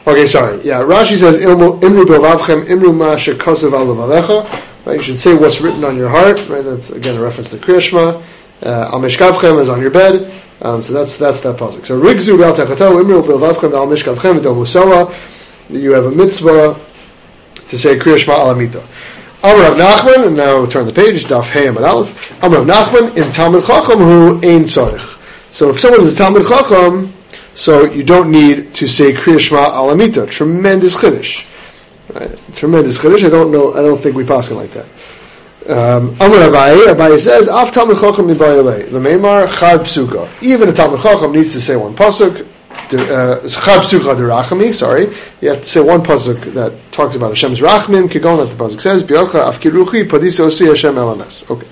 Okay, sorry. Yeah, Rashi says, Imru bilvavchem, Imru ma shekosav al levalecha. Right, you should say what's written on your heart. Right, that's again a reference to Kriya Shema. Al mishkavchem is on your bed. So that's that pasuk. So rigzu b'al techato, Imru bilvavchem al mishkavchem v'domu sela. You have a mitzvah to say Kriya Shema al amita. Amar Rav Nachman, and now turn the page, Daf Hey Amar Aleph. Amar Rav Nachman, in Talmud Chacham hu ein tzorich. So if someone is a Talmud Chacham, so you don't need to say Kriya Shema al amita. Tremendous chiddush. Right? Tremendous chiddush. I don't think we pass it like that. Amar Abaye says, Af Talmud Chacham mibayalei. L'meimar chad psuka. Even a Talmud Chacham needs to say one pasuk. Chad psuka derachami. Sorry, you have to say one pasuk that talks about Hashem's rachmim. Kigon, that the pasuk says, Biarcha afkiruchi padisa osi Hashem elames. Okay.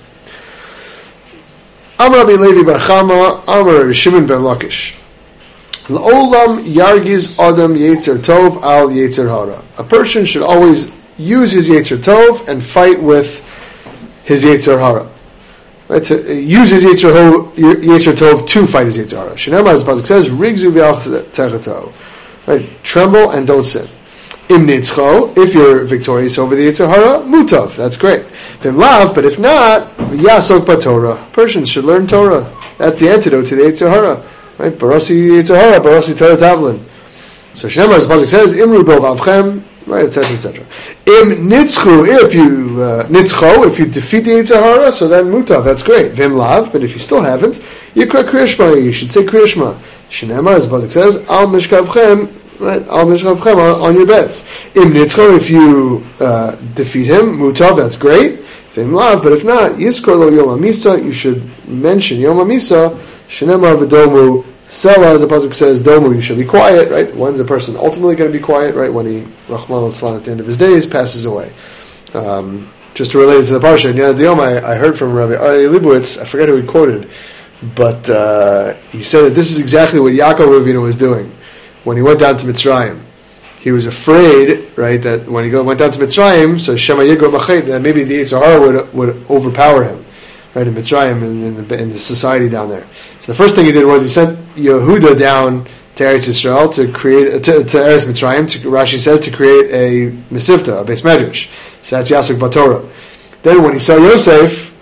Amar Rabbi Levi bar Chama, Amar Rabbi Shimon ben Lakish. L'olam yargiz adam yetzer tov al yetzer hara. A person should always use his yetzer tov and fight with his yetzer hara. Right, to use his yetzer tov to fight his yetzer hara. Shenema, as the pasuk says, rigzu v'alch techato. Right, tremble and don't sin. Im nitzcho, if you're victorious over the yetzer hara, mutav, that's great. Vim lav, but if not, yasok b'torah. Person should learn Torah. That's the antidote to the yetzer hara. Right, barasi yetzer hara, barasi Torah tavlin. So Shenema, as the pasuk says, imru b'avchem. Right, etc., etc. Im nitzchu, if you defeat the Yetzer Hara, so then mutav, that's great. Vim lav, but if you still haven't, yikra Kriya Shema, you should say Kriya Shema. Shenema, as the pasuk says, al mishkavchem, right, al mishkavchem, on your beds. Im nitzchu, if you defeat him, mutav, that's great. Vim lav, but if not, yiskor lo yom hamisa, you should mention yom hamisa. Shenema v'domu. Sela, as the pasuk says, domu, you should be quiet, right? When's the person ultimately going to be quiet, right? When he, Rahman al-Islam, at the end of his days, passes away. Just to relate it to the parsha, and the Yom, I heard from Rabbi Aryeh Leibowitz, I forget who he quoted, but he said that this is exactly what Yaakov Avinu was doing when he went down to Mitzrayim. He was afraid, right, that when he went down to Mitzrayim, so Shema Yigro Machet, that maybe the Yetzer Hara would overpower him. Right, in Mitzrayim, in the society down there. So the first thing he did was he sent Yehuda down to Eretz Yisrael to create to Eretz Mitzrayim. Rashi says to create a mesivta, a beis medrash. So that's Yasuk Batorah. Then when he saw Yosef,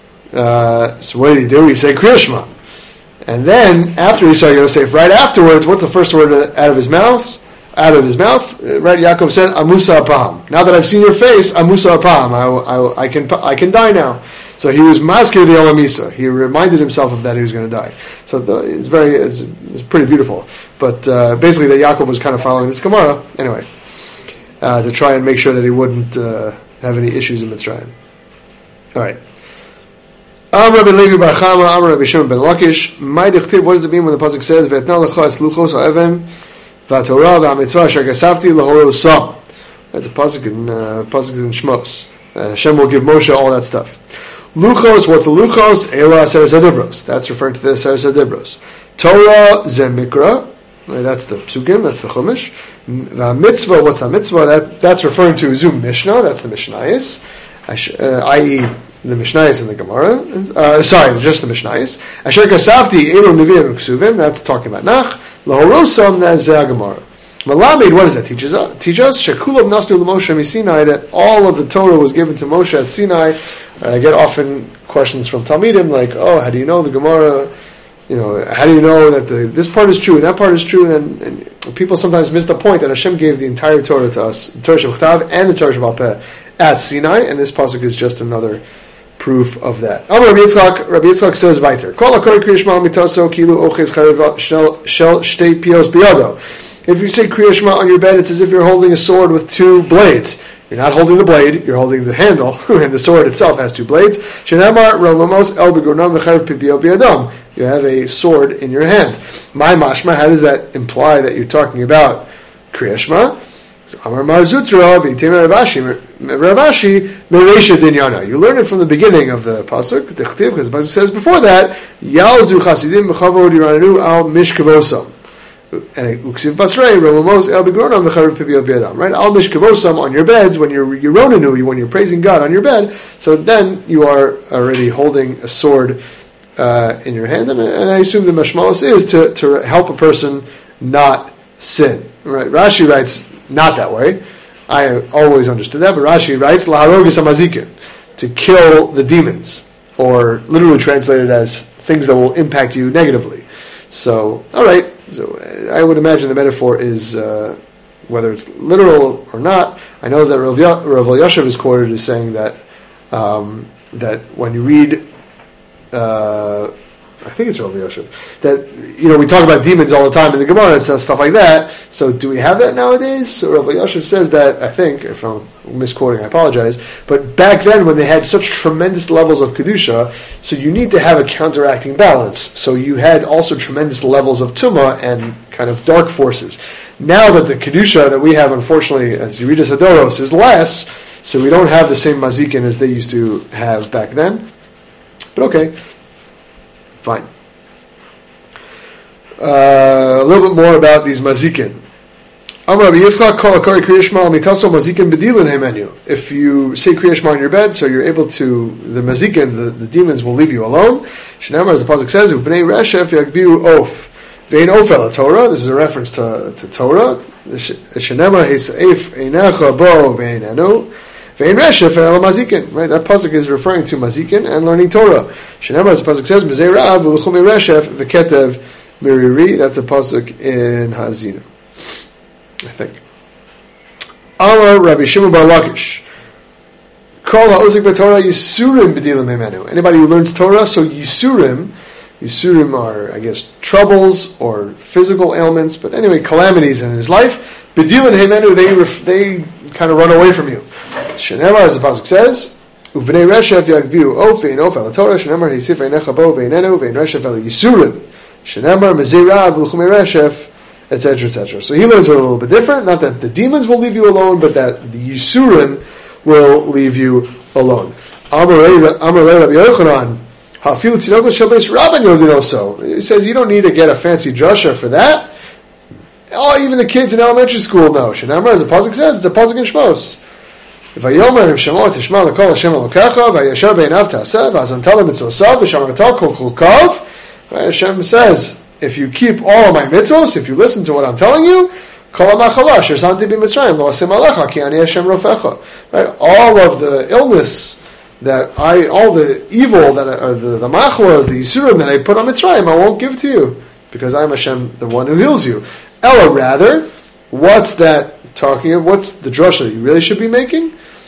so what did he do? He said Kriya Shema. And then after he saw Yosef, right afterwards, what's the first word out of his mouth? Right, Yaakov said, Amusa apaham. Now that I've seen your face, Amusa apaham. I can die now. So he was maskir the Yom HaMisa. He reminded himself of that he was going to die. So it's pretty beautiful. But basically, that Yaakov was kind of following this Gemara anyway, to try and make sure that he wouldn't have any issues in Mitzrayim. All right. Amar Rabbi Levi bar Chama, Amar Rabbi Shimon ben Lakish. My dichtiv. What does it mean when the pasuk says Ve'etna lecha es luchos ha'even v'atorah v'amitzvah asher kasafti lahorosam? That's a pasuk in Shmos. Hashem will give Moshe all that stuff. Luchos, what's the luchos? Ela Aseres HaDibros. That's referring to the Aseres HaDibros. Torah ze mikra. That's the psukim, that's the chumash. Mitzvah, what's the mitzvah? That's referring to Zum Mishnah, that's the Mishnayos, i.e. the Mishnayos and the Gemara. Just the Mishnayos. Asher kasavti elu nevi'im ksuvim, that's talking about Nach. Lahorosam, that's the Gemara. Malamed, what does that teach us? Shekulam nasnu l'Moshe miSinai, that all of the Torah was given to Moshe at Sinai. I get often questions from Talmidim like, how do you know the Gemara? How do you know that this part is true and that part is true? And people sometimes miss the point that Hashem gave the entire Torah to us, the Torah Shebachtav and the Torah Sheba'al Peh at Sinai, and this pasuk is just another proof of that. Rabbi Yitzchak says, "Vayter kol hakol Kriya Shema mitaso kilu oches charev shel shtei pios biyado." If you say Kriya Shema on your bed, it's as if you're holding a sword with two blades. You're not holding the blade, you're holding the handle, and the sword itself has two blades. Shenamar romamos el begonam v'charev pipio biyadam. You have a sword in your hand. My mashma, how does that imply that you're talking about Kriya Shema? So Amar Mar Zutra v'yitim Ravashi mereisha dinyana. You learn it from the beginning of the pasuk, because the pasuk says before that, Yalzu chasidim b'chavod yiranenu al mishkavosam. And uksiv basrei romamos el begronam v'charev pipio biyadam. Right, al mishkavosam on your beds when you're yironenu, when you're praising God on your bed. So then you are already holding a sword in your hand, and I assume the mashmalos is to help a person not sin. Right? Rashi writes not that way. I always understood that, but Rashi writes laharogis hamazikin, to kill the demons, or literally translated as things that will impact you negatively. So, all right. So I would imagine the metaphor is whether it's literal or not. I know that Rav Yashav is quoted as saying that that when you read, I think it's Rav Yashav, that we talk about demons all the time in the Gemara and stuff like that. So do we have that nowadays? So Rav Yashav says that, I think, if I'm misquoting, I apologize, but back then when they had such tremendous levels of Kedusha, so you need to have a counteracting balance. So you had also tremendous levels of Tumah and kind of dark forces. Now that the Kedusha that we have, unfortunately, as Yeridas Hadoros, is less, so we don't have the same mazikin as they used to have back then. But okay, fine. A little bit more about these mazikin. If you say Kriya Shema in your bed, so you're able to, the mazikin, the demons will leave you alone. Shenamar, as the pasuk says, Bnei Reshef yagbiu of. Vein ofel Torah. This is a reference to Torah. Shenamar heseif einecha bo veinenu. Vein Reshef el mazikin. Right, that pasuk is referring to mazikin and learning Torah. Shenamar, as the pasuk says, Mezei Rav v'luchumei Reshef v'ketev miriri. That's a pasuk in Hazinu, I think. Amar Rabbi Shimon bar Lakish. Kol ha'ozik b'Torah yisurim b'dilim himenu. Anybody who learns Torah, so yisurim are, I guess, troubles or physical ailments, but anyway, calamities in his life. B'dilim himenu, they kind of run away from you. Shenemar, as the pasuk says, Uvnei Reshef yagbiu of ve'in of el Torah. Shenemar hisif einecha bo ve'inenu ve'in Reshef el yisurim. Shenemar mezei Rav v'luchumei Reshef, etc., etc. So he learns a little bit different. Not that the demons will leave you alone, but that the Yisurim will leave you alone. Amar Rabbi Yochanan, he says you don't need to get a fancy drasha for that. Oh, even the kids in elementary school know. Shenamar, as the pasuk says, it's a pasuk in Shmos. Vayomer im Shemo tishma lekol Hashem Elokecha vayashar beinav ta'aseh v'azantalim mitzosav v'shamartal kol chulkav. Hashem says, if you keep all of my mitzvos, if you listen to what I'm telling you, right, all of the illness all the evil the machlas, the yisurim that I put on Mitzrayim, I won't give to you, because I'm Hashem, the one who heals you. Ella, rather, what's that talking of? What's the drasha that you really should be making?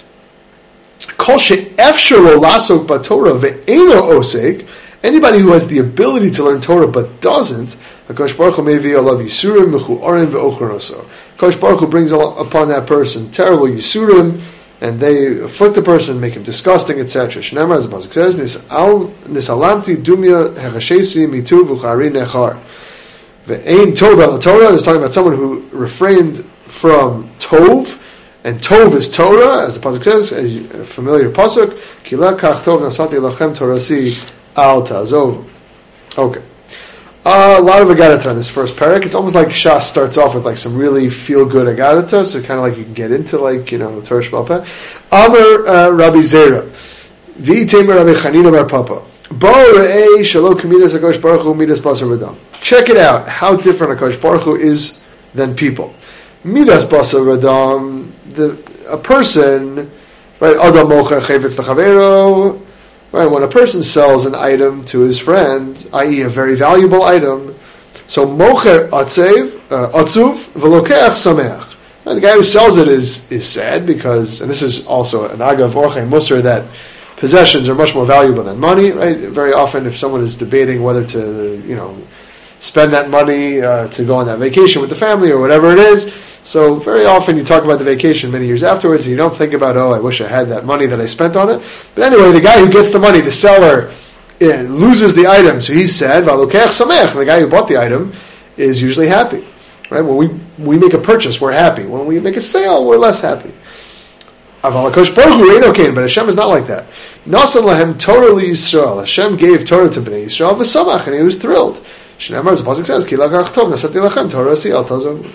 Anybody who has the ability to learn Torah but doesn't, Hakadosh Baruch Hu mevi alav yisurim mechuorim ve'ochronoso. Hakadosh Baruch Hu brings upon that person terrible yisurim, and they afflict the person, make him disgusting, etc. Shnamar, as the pasuk says, nisalamti dumya herashesi mitu v'chari nechar. Ve'ein tov el Torah is talking about someone who refrained from tov, and tov is Torah, as the pasuk says, as a familiar pasuk. Kila kach tov nasati lachem torasi. Al Tazov. Okay. A lot of Agadata in this first parak. It's almost like Shas starts off with like some really feel-good Agadata, so kind of like you can get into like, Torah Sheba'al Peh. Amar Rabbi Zera. V'itemer Rabbi Chanina bar Papa. Bo re'ei shalo k'midas HaKadosh Baruch Hu midas basar v'dam. Check it out, how different HaKadosh Baruch Hu is than people. Midas basar v'dam, a person, right, Adam mocher chevetz l'chavero. Right, when a person sells an item to his friend, i.e. a very valuable item, so mocher atzuv v'lokeach sameach. The guy who sells it is sad because, and this is also an agav orchei musar, that possessions are much more valuable than money. Right, very often if someone is debating whether to spend that money to go on that vacation with the family or whatever it is. So very often you talk about the vacation many years afterwards, and you don't think about, I wish I had that money that I spent on it. But anyway, the guy who gets the money, the seller, loses the item, so he's sad. V'alokeach sameach. The guy who bought the item is usually happy. Right? When we make a purchase, we're happy. When we make a sale, we're less happy. Aval HaKadosh Baruch Hu eino kein, but Hashem is not like that. Nasan lahem Torah li Yisrael. Hashem gave Torah to Bnei Yisrael v'samach, and he was thrilled. Shneimar, as the pasuk says, Ki lakach tov nasati lachem Torah si al tazov.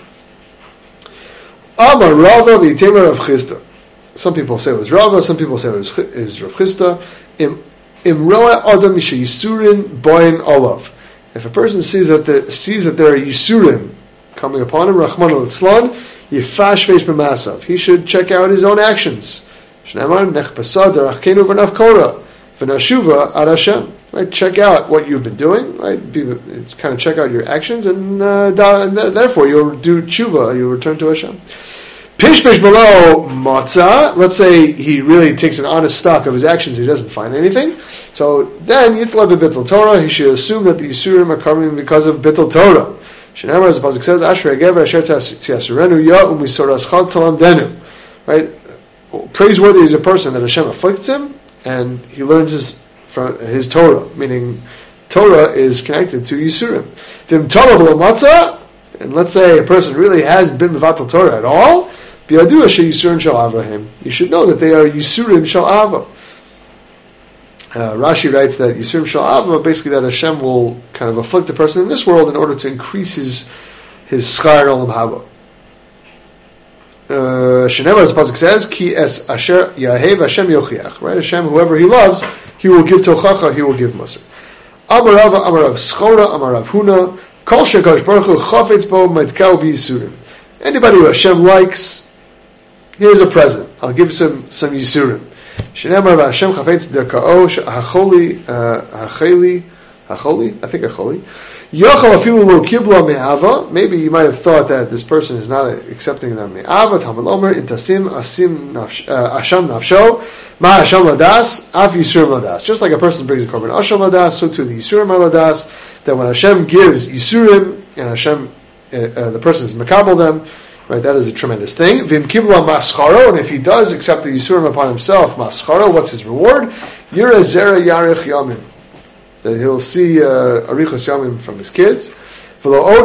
Amar Rava v'itemer Rav Chisda. Some people say it was Rava, some people say it was Rav Chisda. Im roa adam yisurin boin olav. If a person sees that there are yisurim coming upon him, Rahman al-Itzlan, Yifash Vesh B'masav. He should check out his own actions. Shnamar Nechpasad Darachkenu V'Nav Kora V'Nashuva Ad Hashem. Right, check out what you've been doing. Right, kind of check out your actions, and therefore you'll do tshuva. You'll return to Hashem. Pishpish below matzah. Let's say he really takes an honest stock of his actions. He doesn't find anything. So then Yitla b'Bittul Torah. He should assume that the Yisurim are coming because of Bittul Torah. Shenamar, as the pasuk says, Asher Hagever Asher Tziasurenu Ya Umisoraschad Talamdenu. Right, praiseworthy is a person that Hashem afflicts him, and he learns his Torah, meaning Torah is connected to Yisurim. Vim Torah v'lo matzah, and let's say a person really has been mevatel Torah at all, b'yadua sheYisurim shel avahim. You should know that they are Yisurim shel ava. Rashi writes that Yisurim shel ava, basically that Hashem will kind of afflict the person in this world in order to increase his schar olam haba. Shenema, as the pasuk says, Ki es asher yahev Hashem yochiach. Right, Hashem, whoever He loves, He will give tochacha, He will give musar. Amarav, Amarav Schora, Amarav Huna, Kol shekadosh baruch hu chafetz bo metkau b'yisurim. Anybody who Hashem likes, here's a present. I'll give some yisurim. Shenema Hashem chafetz dekao hacholi, I think hacholi. Yochel afilu lo kibla me'ava. Maybe you might have thought that this person is not accepting them me'ava. Talmud Omer intasim asim asham nafsho ma asham ladas af yisurim ladas. Just like a person brings a korban asham ladas, so too the yisurim are ladas. That when Hashem gives yisurim and Hashem, the person is makabel them. Right, that is a tremendous thing. Vim kibla mascharo, and if he does accept the yisurim upon himself, mascharo, what's his reward? Yira zera yarich yamin. That he'll see arichos yamim from his kids. Not only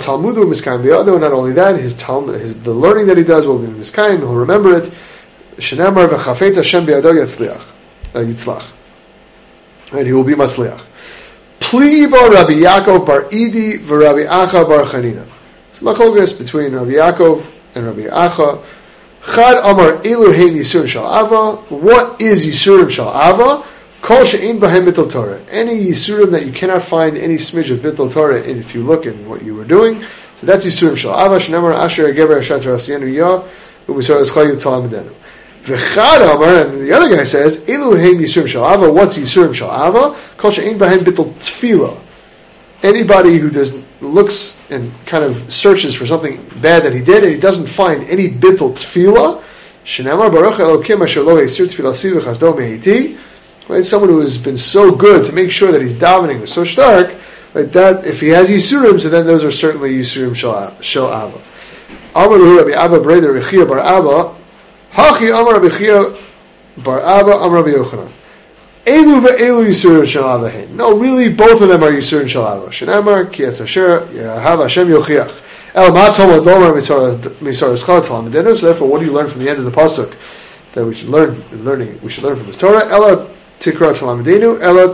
that, the learning that he does will be miskayin. He'll remember it. Shenamar v'chafetz Hashem b'yado yitzlach. Right, he will be matzliach. Plibo Rabbi Yaakov bar Idi v'Rabbi Acha bar Chanina. So machlokes between Rabbi Yaakov and Rabbi Acha. Chad Amar Eluheim Yisurim Shal Ava. What is Yisurim Shal Ava? Kol she'ein b'hem bittul Torah. Any Yisurim that you cannot find any smidge of bittul Torah in, if you look in what you were doing. So that's Yisurim Shal Ava. Shenamar Asher Gever Asher Terasienu Ya U'Misor Eschal Yitzal Medenu. V'chad Amar, and the other guy says, Eluheim Yisurim Shal Ava. What's Yisurim Shal Ava? Kol she'ein b'hem bittul Tefillah. Anybody who looks and kind of searches for something bad that he did, and he doesn't find any bittul Tefillah, Shenamar Baruch Elokim Asher Lo Yisir Tefillah Siv V'Chasdo Me'iti. Right, someone who has been so good to make sure that he's davening is so stark, right, that if he has Yisurim, so then those are certainly Yisurim Shel Ava. Amar Lahu Rabbi Abba Breder Rechia Bar Abba, Hachi Amar Rabbi Chia Bar Abba Amar Rabbi Yochanan. Elu ve'elu Yisurim Shel Ava hein. No, really, both of them are Yisurim Shel Ava. Shenamar Ki Es Asher Yahav Hashem Yochiach. El Matom Adlomar Misor Eschal Talam Medenu. So therefore, what do you learn from the end of the pasuk that we should learn in learning? We should learn from this Torah. Ela Tikra Talamedenu, Ela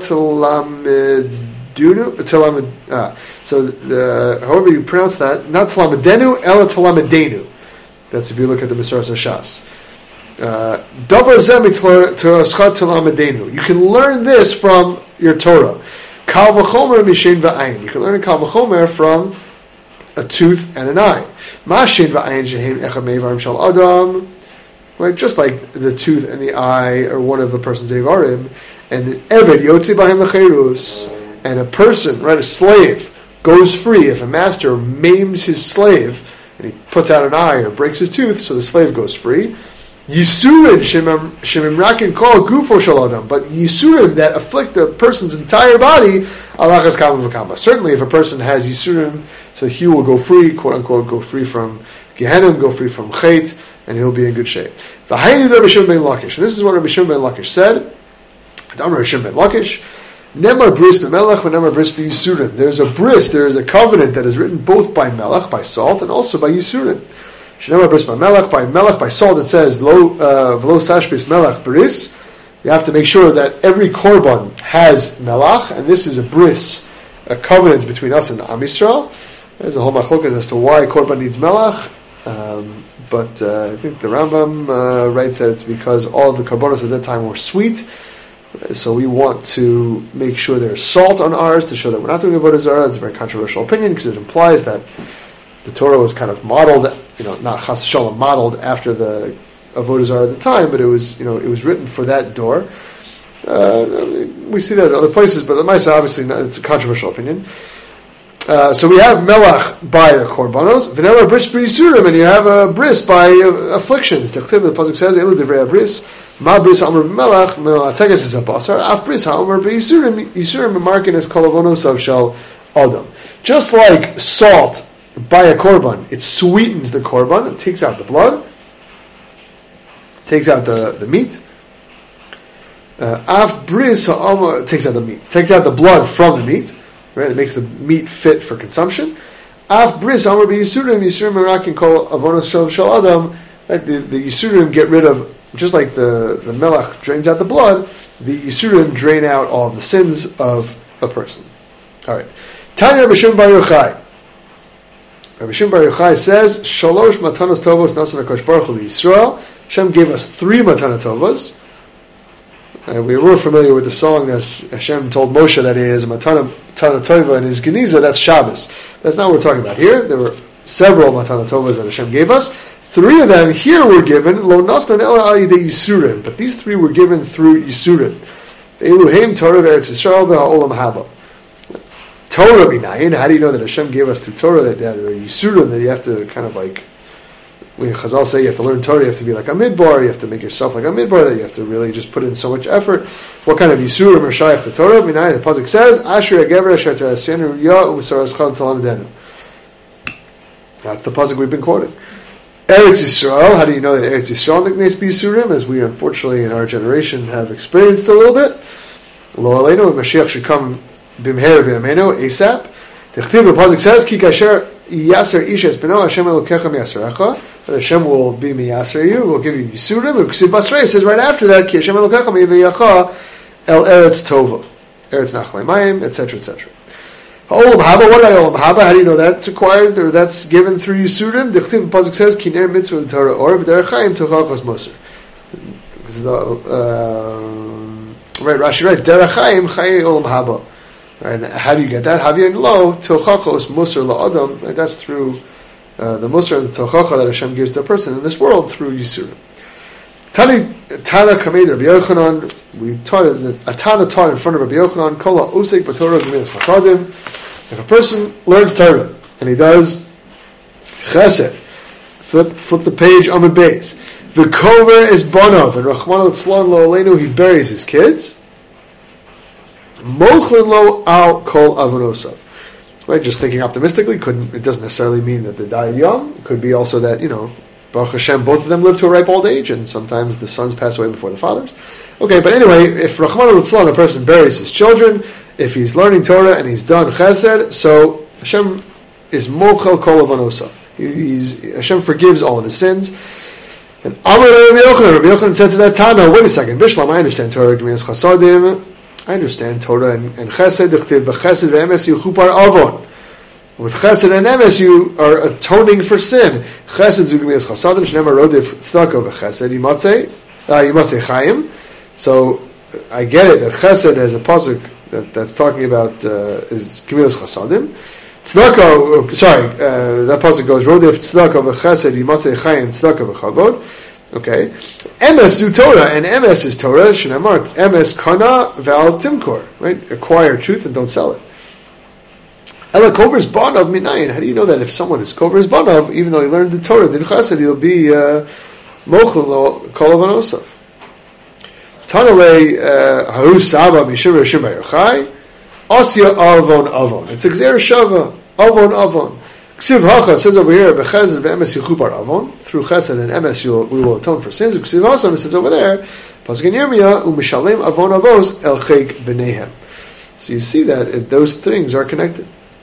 Talamedunu, so however you pronounce that, not Talamedenu, Ela Talamedenu. That's if you look at the Mesoras Hashas. Davar Zemi Torah Talamedenu. You can learn this from your Torah. Kal v'chomer mishen v'ayin. You can learn a kal v'chomer from a tooth and an eye. Ma shen v'ayin shehem echad mevarim shal adam. Right, just like the tooth and the eye are one of the person's evarim, and eved yotzi b'hem lecherus, and a person, right, a slave, goes free if a master maims his slave and he puts out an eye or breaks his tooth, so the slave goes free. Yisurim shemimrakin kol gufo shel adam, but yisurim that afflict a person's entire body, alachas kama v'kama. Certainly, if a person has yisurim, so he will go free, quote unquote, go free from Gehenna, go free from Chet, and he'll be in good shape. And this is what Rabbi Shimon ben Lakish said. Nemar bris b'melech v'nemar bris b'yisurim. There's a bris, there is a covenant that is written both by melech, by salt, and also by yisurim. Shenemar bris b'melech, by salt, it says v'lo sash bris melech bris. You have to make sure that every korban has melech, and this is a bris, a covenant between us and Am Yisrael. There's a whole machlokas as to why korban needs melech. But I think the Rambam writes that it's because all of the karbonos at that time were sweet, so we want to make sure there's salt on ours to show that we're not doing avodah zarah. It's a very controversial opinion because it implies that the Torah was kind of modeled, not chas v'shalom modeled after the avodah zarah at the time, but it was written for that door. We see that in other places, but the Maisa, obviously, it's a controversial opinion. So we have melach by the korbanos, v'nera bris b'yisurim, and you have a bris by afflictions. The pasuk says, "Elu divrei bris, ma bris ha'omer b'melach, me'ateges es ha'basar, af bris ha'omer b'yisurim, yisurim memarkin es kol avonos of shel adam." Just like salt by a korban, it sweetens the korban, it takes out the blood, takes out the meat. Af bris ha'omer takes out the meat, takes out the blood from the meat. Right, it makes the meat fit for consumption. Af bris amar b'yisurim yisurim merakin kol avonos shel adam. Right, the yisurim get rid of, just like the melach drains out the blood. The yisurim drain out all of the sins of a person. All right. Tanya Rabbi Shimon Bar Yochai. Rabbi Shimon Bar Yochai says, "Shalosh matanos tovos nasan HaKadosh Baruch Hu Yisrael." Hashem gave us 3 matana tovos. We were familiar with the song that Hashem told Moshe that he is a matana tova and his geniza. That's Shabbos. That's not what we're talking about here. There were several matana tovas that Hashem gave us. 3 of them here were given lo nasnan ela al yidei yisurim, but these 3 were given through yisurim. Eluhem Torah v'Eretz Yisrael v'ha'olam haba. Torah b'nayin. How do you know that Hashem gave us through Torah that there are yisurim that you have to kind of like? When Chazal say you have to learn Torah, you have to be like a midbar, you have to make yourself like a midbar, that you have to really just put in so much effort. What kind of yisurim are shaykh to Torah? The pasuk says, "Asher yagever asher terasenu ya u'saras chal talamdenu." That's the pasuk we've been quoting. Eretz Yisrael. How do you know that Eretz Yisrael nicknames yisurim? As we unfortunately in our generation have experienced a little bit. Lo aleinu, Mashiach should come bimher v'yamenu asap. The pasuk says, "Ki kasher yaser ishes beno Hashem elokecha miyaserecha." That Hashem will be miyaser you, will give you yisurim. Ksiv Basrei says right after that, "Ki Hashem elokecha miyaveyacha el eretz tova, eretz nachlei mayim," etc., etc. Olam haba. What about olam haba? How do you know that's acquired or that's given through yisurim? The pasuk says, "Ki ner mitzvah Torah or v'derechayim tochachos moser." Right, Rashi writes, "Derechayim chaye olam haba." Right, how do you get that? Havyan lo tochachos moser la'adam. Right, that's through the Musar and the Tochacha that Hashem gives to a person in this world through Yisurim. Tana Kamed Rabbi Yochanan, we taught it, a Tana taught in front of Rabbi Yochanan, Kola Osek B'Torah Gemilas Chasadim. If a person learns Torah and he does Chesed, flip the page on the base. V'kover is Bonav, and Rachmana Litzlan Lo Aleinu, he buries his kids. Mochlin Lo Al Kol Avonosav. Right, just thinking optimistically, it doesn't necessarily mean that they died young. It could be also that, Baruch Hashem, both of them live to a ripe old age, and sometimes the sons pass away before the fathers. Okay, but anyway, if Rachmana Litzlan, a person buries his children, if he's learning Torah and he's done Chesed, so Hashem is Mochel Kol Avonosav. Hashem forgives all of his sins. And Amar Rabbi Yochanan said to that Tana, wait a second, Bishlam, I understand Torah Gemilas Chasadim. I understand Torah and Chesed. B'Chesed v'Emes Yuchupar Avon. With Chesed and Emes, you are atoning for sin. Chesed Zugmias Chasadim Shneimar Rodif Tzedakah v'Chesed Yimatzei Chaim. So I get it that Chesed has a pasuk that's talking about is Gemilas Chasadim. Tzedakah, that pasuk goes Rodif Tzedakah v'Chesed Yimatzei Chaim Tzedakah v'Chavod. Okay, Emes zu Torah, and Emes is Torah. Shneimar Emes Kana Val Timkor. Right, acquire truth and don't sell it. Ela Kover's Banav Minayin. How do you know that if someone is Kover's Banav, even though he learned the Torah, then Chesed, he'll be Mochel Lo Kol Avonosav. Tanalei Haru Saba Mishur Rishim Yochai Asya Avon Avon. It's a Gzer Shava Avon Avon. Ksiv Hacha says over here, B'Chesed v'Emes Yuchupar Avon. Through Chesed and Emes we will atone for sins. Ksiv Hacha says over there, Pasuk in Yirmiyah, U'Mishalem Avon Avos El Chek B'Nehem. So you see that those things are connected.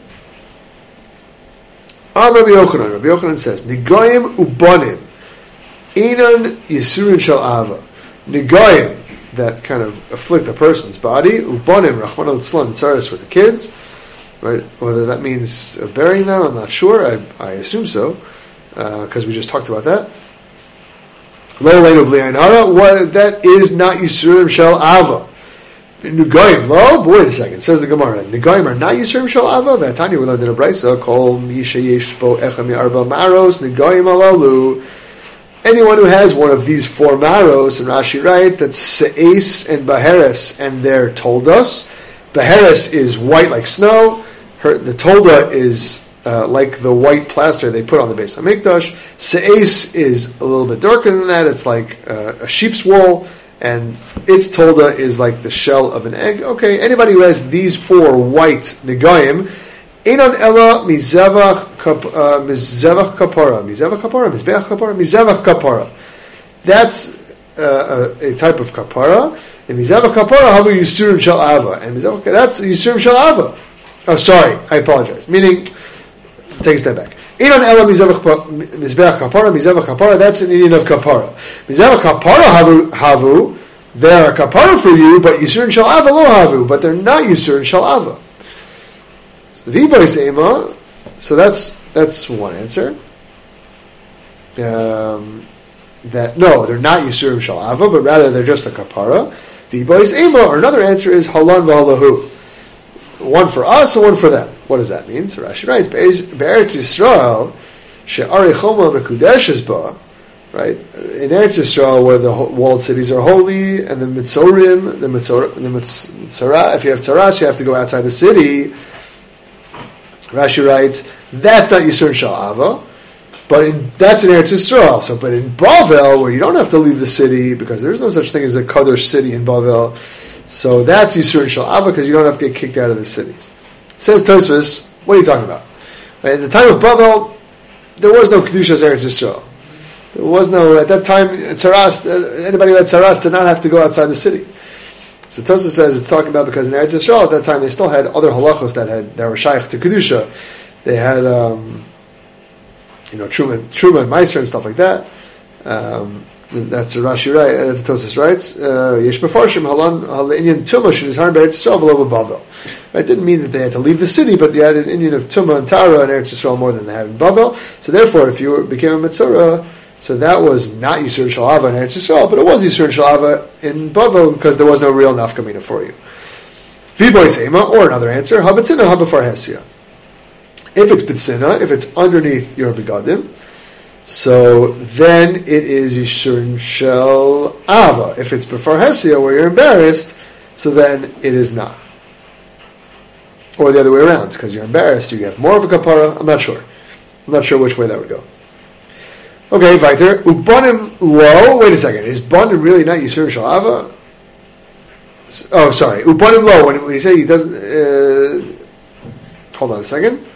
Rabbi Yochanan says, Nigoyim Ubanim Einan Yisurin Shel Ava. Nigoyim, that kind of afflict a person's body. Ubanim Rachmana Litzlan Tzaris for the kids. Right? Whether that means burying them, I'm not sure. I assume so, because we just talked about that. Lo leinu bli ayin hara. That is not Yisurim Shel Ava. Nugayim lo. But wait a second. Says the Gemara. Nugayim are not Yisurim Shal Ava. V'atani we learned in a brisa. Kol misha yesh bo echem yarba maros. Nugayim alalu. Anyone who has one of these 4 maros, and Rashi writes that Se'es and Baheres, and they're told us. Baheres is white like snow. The tolda is like the white plaster they put on the base of Mikdash. Se'es is a little bit darker than that. It's like a sheep's wool, and its tolda is like the shell of an egg. Okay, anybody who has these 4 white negayim, Einon ela mizevach kapara, mizevach kapara. That's a type of kapara. And mizevach kapara havu yisurim shel ava, and mizevach that's yisurim shel ava. Oh, sorry, I apologize. Meaning, take a step back. Einon ela mizevach kapara, mizevach kapara. That's an Indian of kapara. Mizevach kapara havu. They are kapara for you, but yisurim shel ava lo havu. But they're not yisurim shel ava. So that's one answer. That no, they're not Yisurim Shal Ava, but rather they're just a kapara. Or another answer is Halan v'Halahu. One for us and one for them. What does that mean? So Rashi writes, Be'eretz Yisrael, she'ari choma mekudeshes ba, right? In Eretz Yisrael, where the walled cities are holy, and the Mitzorim, the Mitzorah, if you have Tzaras, you have to go outside the city. Rashi writes, that's not Yisurin Shal Ava, but that's in Eretz Yisrael. So, but in Bavel, where you don't have to leave the city, because there's no such thing as a Kadosh city in Bavel, so that's Yisurin Shal Ava, because you don't have to get kicked out of the cities. Says Tosfos, what are you talking about? Right, at the time of Bavel, there was no Kedushas Eretz Yisrael. There was no, at that time, Tzaras, anybody who had Tzaras did not have to go outside the city. So Tosfos says it's talking about because in Eretz Yisrael at that time they still had other halachos that were shaykh to kedusha. They had truma and meiser and stuff like that. That's Rashi right. That's Tosfos writes. Yesh befarshim halan inyan tuma sheniz harim be'Eretz Yisrael v'lo b'Bavel. It didn't mean that they had to leave the city, but you had an Indian of tuma and tara in Eretz Yisrael more than they had in Bavel. So therefore, if you became a mitzorah, so that was not Yisurin Shal Ava in Eretz Yisrael, but it was Yisurin Shal Ava in Bavel because there was no real nafkamina for you. V'boy seima, or another answer, habetzina habefar hesia. If it's betzina, if it's underneath your begadim, so then it is Yisurin Shal Ava. If it's befar hesia, where you're embarrassed, so then it is not. Or the other way around, because you're embarrassed, you have more of a kapara. I'm not sure which way that would go. Okay, weiter. Ubanim lo. Wait a second. Is banim really not Yisurim Shal Ava? Oh, sorry. Ubanim lo. When you say he doesn't. Hold on a second.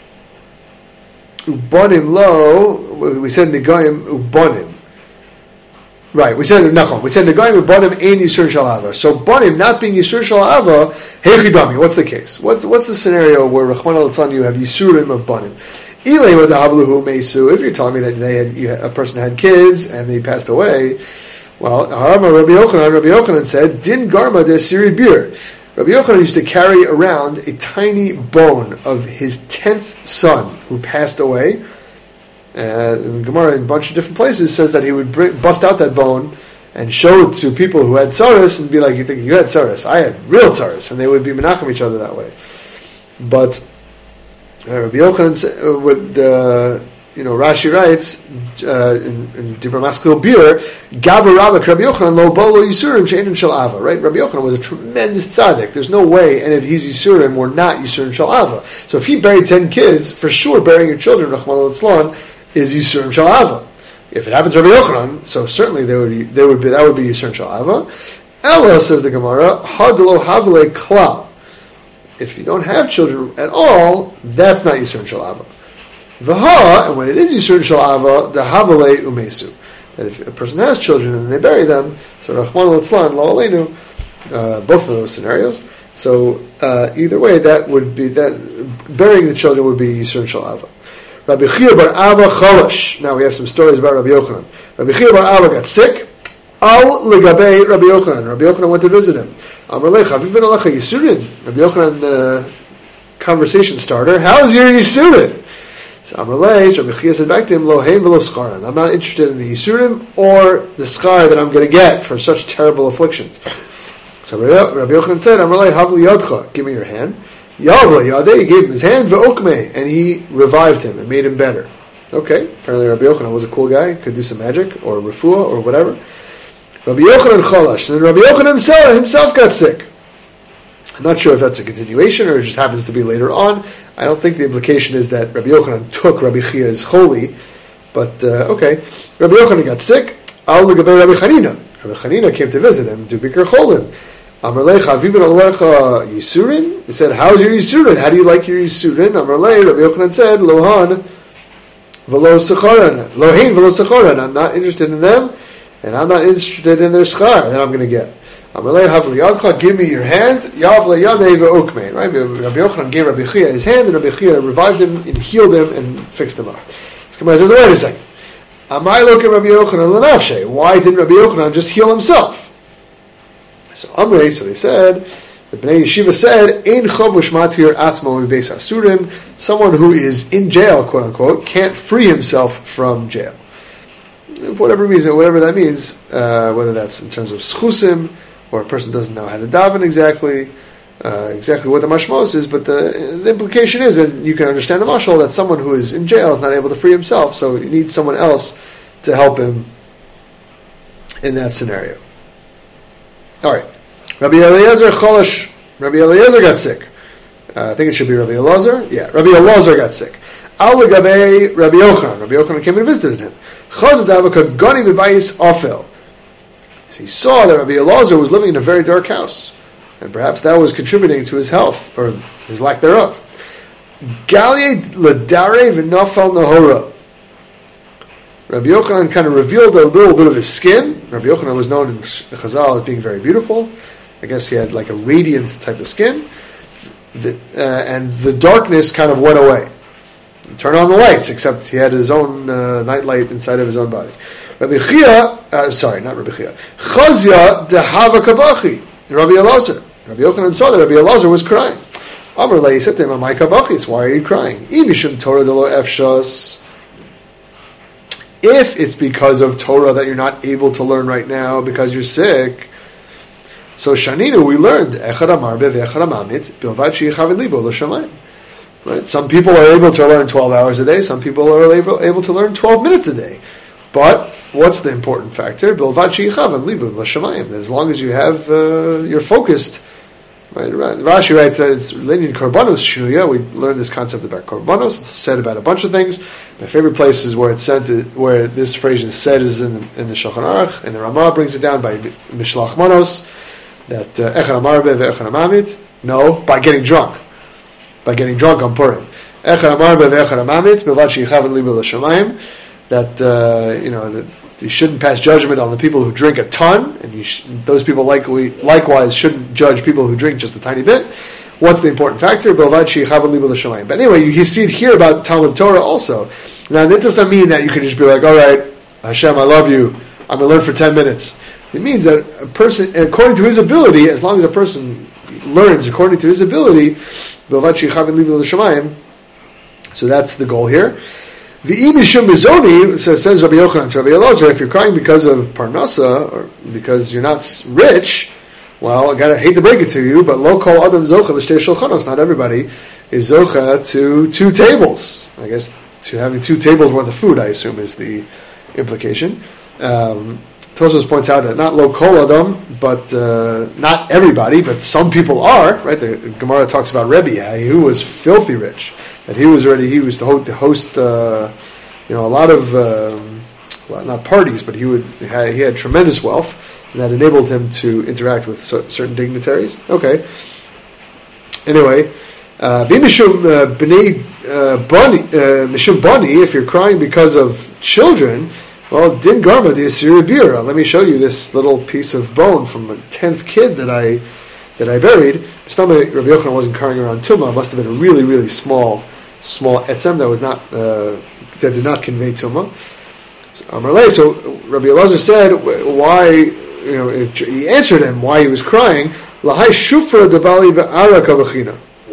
Ubanim lo. We said negayim ubanim. Right. We said nachon. We said negayim ubanim ain't Yisurim Shal Ava. So banim not being Yisurim Shal Ava. Heichidami. What's the case? What's the scenario where Rachman al-Tzan you have Yisurim of banim? If you're telling me that a person had kids and they passed away, well, Rabbi Yochanan said, Din Garma de Siri Bir. Rabbi Yochanan used to carry around a tiny bone of his 10th son who passed away. And the Gemara in a bunch of different places says that he would bust out that bone and show it to people who had tzaras and be like, you think you had tzaras? I had real tzaras. And they would be menachem each other that way. But Rabbi Yochanan would, Rashi writes in Dibra Maskil Bir, Gava Rabak Rabbi Yochanan lo bolo Yisurim she'enim shel Ava. Right? Rabbi Yochanan was a tremendous tzaddik. There's no way any of his Yisurim were not Yisurim shel Ava. So if he buried 10 kids, for sure burying your children, Rachman al-Tzlan, is Yisurim shel Ava. If it happens to Rabbi Yochanan, so certainly that would be Yisurim shel Ava. Ella, says the Gemara, Hadlo Havle Klal. If you don't have children at all, that's not Yisurin Shal Ava. V'ha, and when it is Yisurin Shal Ava, the Havale Umesu. That if a person has children and they bury them, so Rachman al-Tzlan, Lo Aleinu, both of those scenarios. So either way, that would be that burying the children would be Yisurin Shal Ava. Rabbi Chia bar Ava Chalash. Now we have some stories about Rabbi Yochanan. Rabbi Chia bar Ava got sick. Al legabei Rabbi Yochanan. Rabbi Yochanan went to visit him. Amar lech, havivin alecha Yisurin. Rabbi Yochanan, conversation starter. How is your Yisurin? So Amar lech, Rabbi Chia said back to him, Lo heim v'lo scharan. I'm not interested in the Yisurim or the schar that I'm going to get for such terrible afflictions. So Rabbi Yochanan said, Amrullah, Havli Yadcha, give me your hand. Yavla Yadeh, he gave him his hand, Ve'okmeh, and he revived him and made him better. Okay, apparently Rabbi Yochanan was a cool guy, could do some magic, or refuah, or whatever. Rabbi Yochanan Chalash, and then Rabbi Yochanan himself got sick. I'm not sure if that's a continuation or it just happens to be later on. I don't think the implication is that Rabbi Yochanan took Rabbi Chia's choli, but okay. Rabbi Yochanan got sick. Al L'Gabei Rabbi Chanina. Rabbi Chanina came to visit him to Bikar Cholim. Amar Lei Chavivin Alecha Yisurin. He said, "How's your Yisurin? How do you like your Yisurin?" Amar Lei, Rabbi Yochanan said, "Lohan v'lo secharan, lohein v'lo secharan." I'm not interested in them, and I'm not interested in their schar that I'm going to get. Amar Lei Havli Yadcha, give me your hand. Yavle Yadei ve'okmein. Right? Rabbi Yochanan gave Rabbi Chia his hand, and Rabbi Chia revived him and healed him and fixed him up. This Gemara says, "Wait a second. Amai look at Rabbi Yochanan l'nafshe. Why didn't Rabbi Yochanan just heal himself?" So Amrei, so they said, the Bnei Yeshiva said, "Ein chavush matir atzmo mibeis asurim." Someone who is in jail, quote unquote, can't free himself from jail. For whatever reason, whatever that means, whether that's in terms of schusim, or a person doesn't know how to daven exactly what the mashmos is, but the implication is that you can understand the mashal that someone who is in jail is not able to free himself, so you need someone else to help him in that scenario. All right, Rabbi Eliezer Cholash. Rabbi Eliezer got sick. I think it should be Rabbi Elazar. Yeah, Rabbi Elazar got sick. Al L'Gabei Rabbi Yochanan. Rabbi Yochanan came and visited him. Chazadavaka Gani B'Bayis Afel. So he saw that Rabbi Elazar was living in a very dark house, and perhaps that was contributing to his health or his lack thereof. Galie Ladare V'Nafal Nahora. Rabbi Yochanan kind of revealed a little bit of his skin. Rabbi Yochanan was known in Chazal as being very beautiful. I guess he had like a radiant type of skin. And the darkness kind of went away. Turn on the lights, except he had his own night light inside of his own body. Rabbi Chia, not Rabbi Chia. Chazia dehava kabachi. Rabbi Elazar. Rabbi Yochanan saw that Rabbi Elazar was crying. Amar Lei said to him, "Amai kabachis, why are you crying? Imishum Torah de lo efshas." If it's because of Torah that you're not able to learn right now because you're sick, so Shaninu, we learned Echad Amar ve'Echad Amamit bilvad sheyichav libo l'shamayim. Right? Some people are able to learn 12 hours a day. Some people are able to learn 12 minutes a day. But what's the important factor? Bilvad sheyichav libo l'shamayim. As long as you have, you're focused. Right? Rashi writes that it's Linyan Korbanos Shnuya. We learned this concept about Korbanos. It's said about a bunch of things. My favorite place is where it's said where this phrase is said is in the Shulchan Aruch, and the Ramah brings it down by Mishlach Manos that Echad Amar ve'Echad Amamit. No, by getting drunk. By getting drunk on Purim. Echad Amar ve'Echad Amamit bilvad sheyichav libo l'shamayim. That you shouldn't pass judgment on the people who drink a ton, and those people likewise shouldn't judge people who drink just a tiny bit. What's the important factor? But anyway, you see it here about Talmud Torah also. Now, that doesn't mean that you can just be like, all right, Hashem, I love you, I'm going to learn for 10 minutes. It means that a person, according to his ability, as long as a person learns according to his ability, so that's the goal here. The imishum mizoni, says Rabbi Yochanan to Rabbi Elazar, if you're crying because of parnasa, or because you're not rich, well, I hate to break it to you, but lo kol adam zocha l'shtei shulchanos. Not everybody is zocha to 2 tables. I guess to having 2 tables worth of food, I assume, is the implication. Tosfos points out that not lo kol adam, but not everybody, but some people are. Right? The Gemara talks about Rebbe, who was filthy rich. That he was to host a lot of not parties, but he had tremendous wealth, and that enabled him to interact with certain dignitaries. Okay. Anyway, mishum bani, if you're crying because of children, well, din garma the asiri bira. Let me show you this little piece of bone from a 10th kid that I buried. Rabbi Yochanan wasn't carrying around tumah. It must have been a really, really small etzem that was not that did not convey tumah. So Rabbi Elazar said, why? He answered him why he was crying. Lahai shufra debali be'ara kabachina.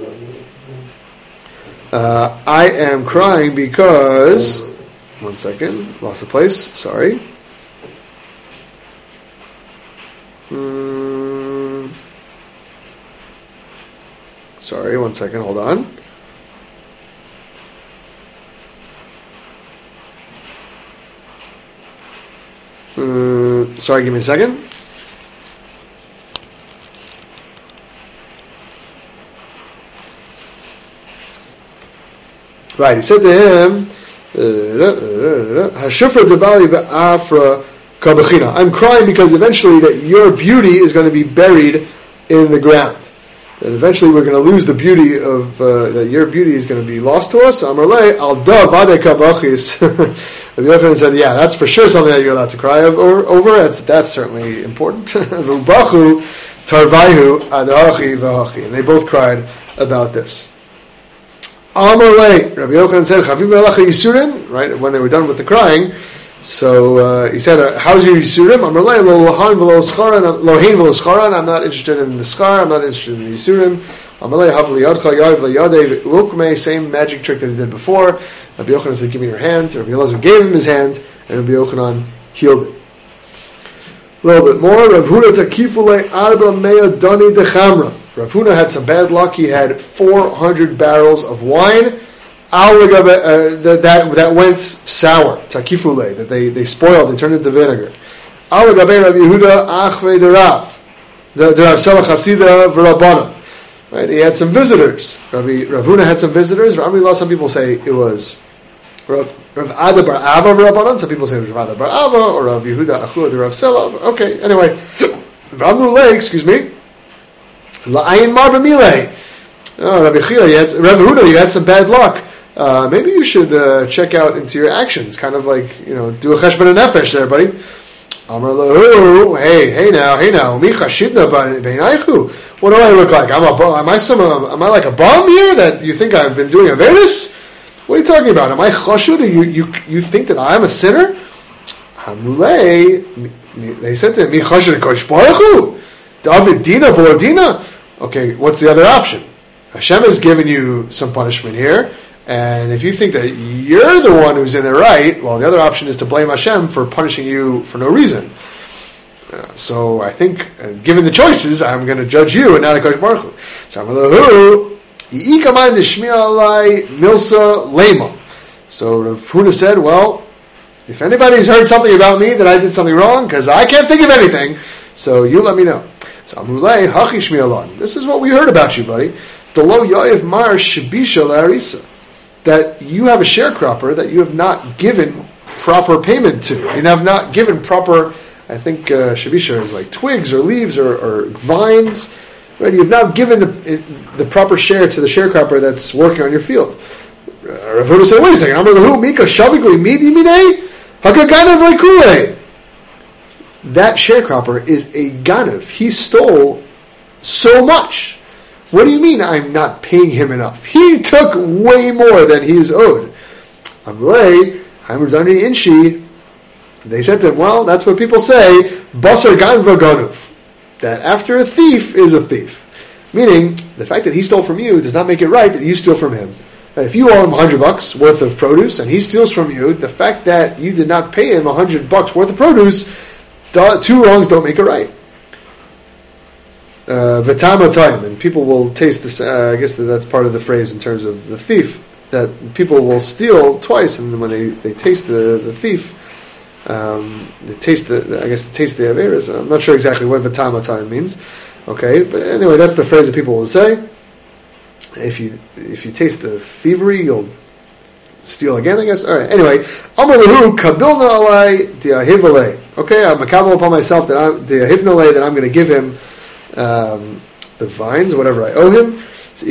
I am crying because. One second, lost the place. Sorry. Sorry, one second, hold on. Sorry, give me a second. Right, he said to him, Hashufra debali be'afra kabachina. I'm crying because eventually that your beauty is going to be buried in the ground. That eventually we're going to lose the beauty of, that your beauty is going to be lost to us. Amarle, al da vade kabachis. Rabbi Yochanan said, yeah, that's for sure something that you're allowed to cry over. That's certainly important. Rubachu tarvaihu adachi v'hachi. And they both cried about this. Amarle, Rabbi Yochanan said, Chaviv Melacha Yisurim, right, when they were done with the crying. So he said, how's your Yisurim? Amarle, lo lohain v'lo scharan, I'm not interested in the schar, I'm not interested in the Yisurim. Amarle, hav liyadcha yav liyadev ukme, same magic trick that he did before. Rabbi Yochanan said, give me your hand. Rabbi Elazar gave him his hand, and Rabbi Yochanan healed it. A little bit more. Rav Huna takifule arba mea dani dechamra. Rav Huna had some bad luck. He had 400 barrels of wine that went sour, takifule, that they spoiled, they turned into vinegar. Al gabe Rav Yehuda achve derav, the Rav Sela Chasida v'Rabbana. Right, he had some visitors. Rav Huna had some visitors. Some people say it was Rav Ada bar Ava v'Rabbanan. Some people say it was Rav Ada bar Ava or Rav Yehuda achula de Rav Sela. Okay, anyway, Rav Huna, La'ayin mar b'milei. Oh, Rabbi Chia, Rabbi Huda, you had some bad luck. Maybe you should check out into your actions, kind of like, do a cheshbon nefesh there, buddy. Amar lahu, hey now, mi chashidna b'einaychu. What do I look like? Am I like a bum here that you think I've been doing averus? What are you talking about? Am I chashud? You think that I'm a sinner? Hamulei, they said to him, mi chashud kosh baruch hu. David Dina Boladina. Okay, what's the other option? Hashem has given you some punishment here, and if you think that you're the one who's in the right, well, the other option is to blame Hashem for punishing you for no reason. So I think, given the choices, I'm going to judge you and not Hakadosh Baruch Hu. So I'm going to So Rav Huna said, well, if anybody's heard something about me that I did something wrong, because I can't think of anything, so you let me know. So Amrulay Hachi Shmi Alon. This is what we heard about you, buddy. Delo Yoav Mar Shibisha Larisa. That you have a sharecropper that you have not given proper payment to. You have not given proper, I think Shibisha is like twigs or leaves or vines. Right? You have not given the proper share to the sharecropper that's working on your field. Rav Huna said, wait a second, Amrulay Mika Shavigli Midi Mine Hakaganav Lekule. That sharecropper is a ganav. He stole so much. What do you mean I'm not paying him enough? He took way more than he is owed. Amrei, Hamurdani Inshi, they said to him, well, that's what people say, Basar Ganva Ganuv. That after a thief is a thief. Meaning, the fact that he stole from you does not make it right that you steal from him. If you owe him $100 worth of produce and he steals from you, the fact that you did not pay him $100 worth of produce, two wrongs don't make it right. V'tama time, and people will taste this. I guess that's part of the phrase in terms of the thief. That people will steal twice, and when they taste the thief, they taste the averas. I'm not sure exactly what v'tama time means. Okay, but anyway, that's the phrase that people will say. If you taste the thievery, you'll steal again, I guess. All right. Anyway, Amar lahu kabilna alai di'ahivale. Okay, I'm makabel upon myself that I'm going to give him the vines, whatever I owe him. So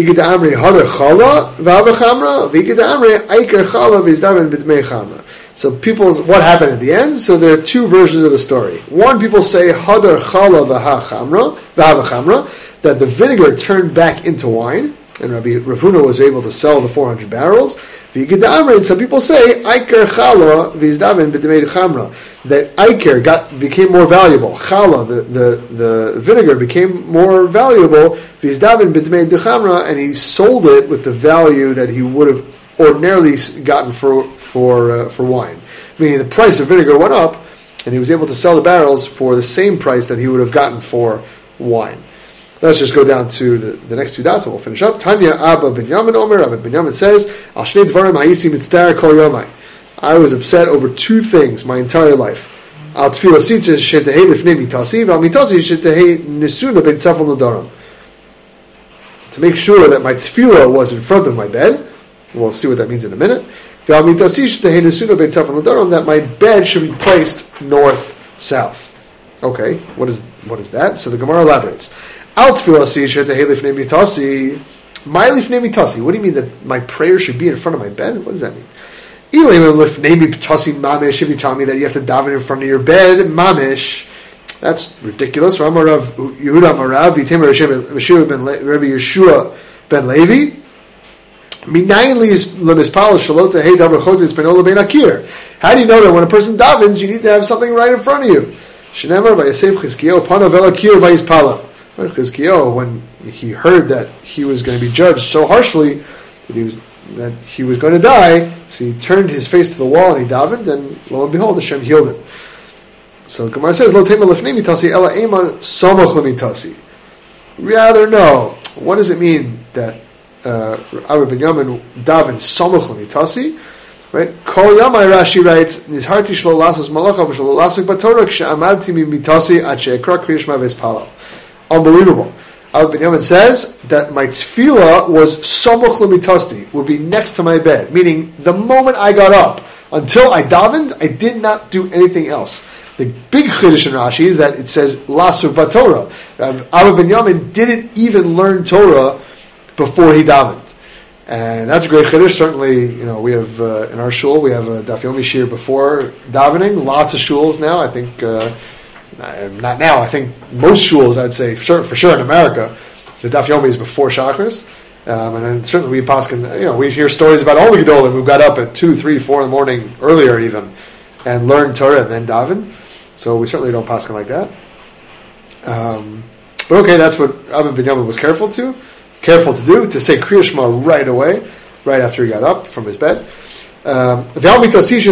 people, what happened at the end? So there are two versions of the story. One, people say hadar chala v'ha that the vinegar turned back into wine, and Rav Huna was able to sell the 400 barrels. And some people say Iker chala v'izdaven b'dmei chamra, that Iker became more valuable. Chala, the vinegar became more valuable. V'izdaven b'dmei chamra, and he sold it with the value that he would have ordinarily gotten for wine. Meaning the price of vinegar went up, and he was able to sell the barrels for the same price that he would have gotten for wine. Let's just go down to the next two dots and we'll finish up. Tanya Abba Ben Yamin Omer. Abba Ben Yamin says, Al Shnei Dvarim Ha'isi Mitzdar Kol Yomai. I was upset over two things my entire life. Al Tefillah Sitcha Shetehei Lifnei Mitasi, Val Mitasi Shetehei Nisuna Ben Tzafel Nadarim. To make sure that my tefillah was in front of my bed. We'll see what that means in a minute. Val Mitasi Shetehei Nisuna Ben Tzafel Nadarim, that my bed should be placed north-south. Okay, what is that? So the Gemara elaborates. Al Tefillah Shetehei Lifnei Mitasi. My Lifnei Mitasi. What do you mean that my prayer should be in front of my bed? What does that mean? If you tell me that you have to daven in front of your bed, mamish, that's ridiculous. Ramarav Yehuda Marav Yitim Rabbi Yeshua ben Levi. How do you know that when a person davens, you need to have something right in front of you? Chizkiyahu, when he heard that he was going to be judged so harshly that he was going to die, so he turned his face to the wall and he davened, and lo and behold, Hashem healed him. So Gemara says, "Lo tema lefnei mitasi ela ema somoch lemitasi." Rather, no. What does it mean that Abba Ben Yamin davened somoch lemitasi? Right? Kol Yamai, Rashi writes, "Nizharti shlo lasos malacha v'shlo lasik batorah kshe'amadti mitasi ad she'ekra kriya shema v'espalal." Unbelievable. Abba Ben Yamin says that my tefillah was somoch lemitasti, would be next to my bed, meaning the moment I got up until I davened, I did not do anything else. The big chiddush in Rashi is that it says lasuk batorah. Abba Ben Yamin didn't even learn Torah before he davened, and that's a great chiddush. Certainly, we have in our shul we have a daf yomi shir before davening. Lots of shuls now. I think. Not now. I think most shuls, I'd say, for sure in America, the Daf Yomi is before Shachris. And then certainly we paskin, we hear stories about all the Gedolim who got up at 2, 3, 4 in the morning, earlier even, and learned Torah and then daven. So we certainly don't paskin like that. But okay, that's what Abba Ben Yamin was careful to do, to say Kriya Shema right away, right after he got up from his bed. And to have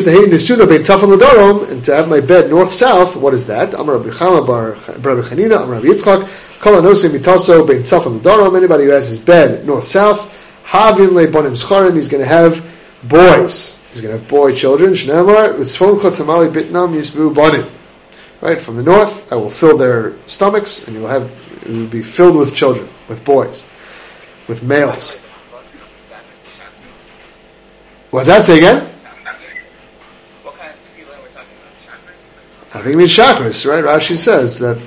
my bed north-south, what is that? Amar Rabbi Chama bar Rabbi Chanina, Amar Rabbi Yitzchak, Kol Anosim Mitaso bein Tzaf L'Darom. Anybody who has his bed north-south, Havin leBonim Scharim, he's going to have boys. He's going to have boy children. Shneimar V'tzfoncha Tamali Bitnam Yisbu Bonim. Right, from the north, I will fill their stomachs, and it will be filled with children, with boys, with males. What's that say again? What kind of tefillah we're talking about? Chakras? I think it means chakras, right? Rashi says that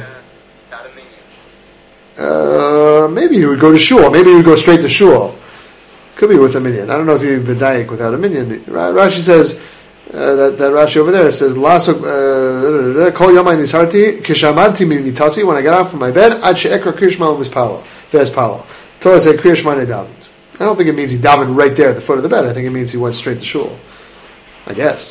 maybe he would go to shul. Maybe he would go straight to shul. Could be with a minyan. I don't know if you'd be daik without a minyan. Rashi says that Rashi over there says Lasok Kol Yamai Nisharti Kishamadti Mitasi, when I got out from my bed Ad She'ekra Kriyashma V'espalo. Torah said Kriyashma Nedavit. I don't think it means he davened right there at the foot of the bed. I think it means he went straight to shul. I guess.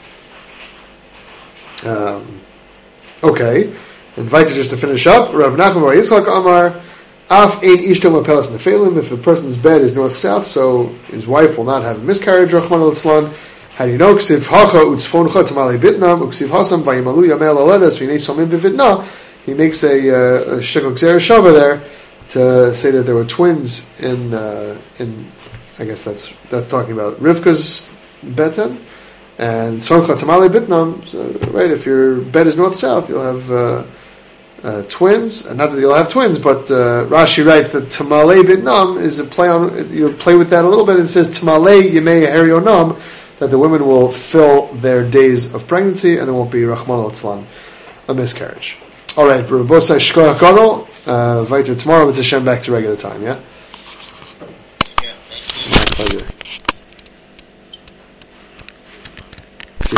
Okay. Invited just to finish up. Rav Nachman bar Yitzchak Amar, Af ein ishto mapelas nefelim. If a person's bed is north-south, so his wife will not have a miscarriage. Rachman al-Tzlan. How do you know? Ksiv hacha utzfoncha tamali bitnam uksiv hasam vayimalu yamel aledes v'nei somim b'vidna. He makes a shtekol gzera shava there to say that there were twins in I guess that's talking about Rivka's beten, and Soncha Tamale Bitnam, right, if your bed is north-south, you'll have twins, and not that you'll have twins, but Rashi writes that Tamale Bitnam is a play on, you'll play with that a little bit, it says Tamale Yemei Harionam, that the women will fill their days of pregnancy, and there won't be Rachman al-Tzlan, a miscarriage. Alright, Rabosai Shkoyach Gadol, Viter tomorrow, it's Hashem back to regular time, yeah? Yeah, thank you. My pleasure.